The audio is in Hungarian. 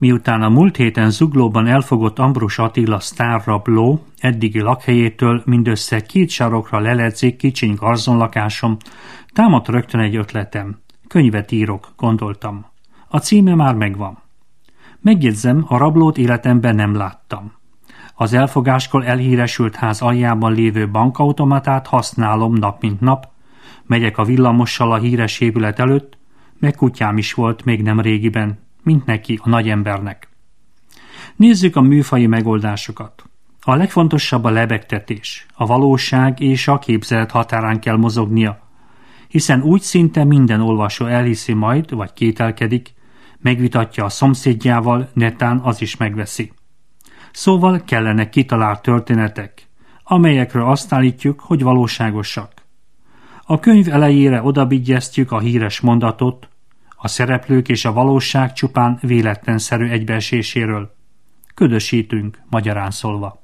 Miután a múlt héten Zuglóban elfogott Ambrus Attila sztárrabló eddigi lakhelyétől mindössze 2 sarokra leledzik kicsiny garzonlakásom, támadt rögtön egy ötletem. Könyvet írok, gondoltam. A címe már megvan. Megjegyzem, a rablót életemben nem láttam. Az elfogáskor elhíresült ház aljában lévő bankautomatát használom nap mint nap, megyek a villamossal a híres épület előtt, meg kutyám is volt még nem régiben, mint neki, a nagyembernek. Nézzük a műfaji megoldásokat. A legfontosabb a lebegtetés, a valóság és a képzelet határán kell mozognia, hiszen úgy szinte minden olvasó elhiszi majd, vagy kételkedik, megvitatja a szomszédjával, netán az is megveszi. Szóval kellenek kitalált történetek, amelyekről azt állítjuk, hogy valóságosak. A könyv elejére odabigyeztjük a híres mondatot, a szereplők és a valóság csupán véletlenszerű egybeeséséről. Ködösítünk, magyarán szólva.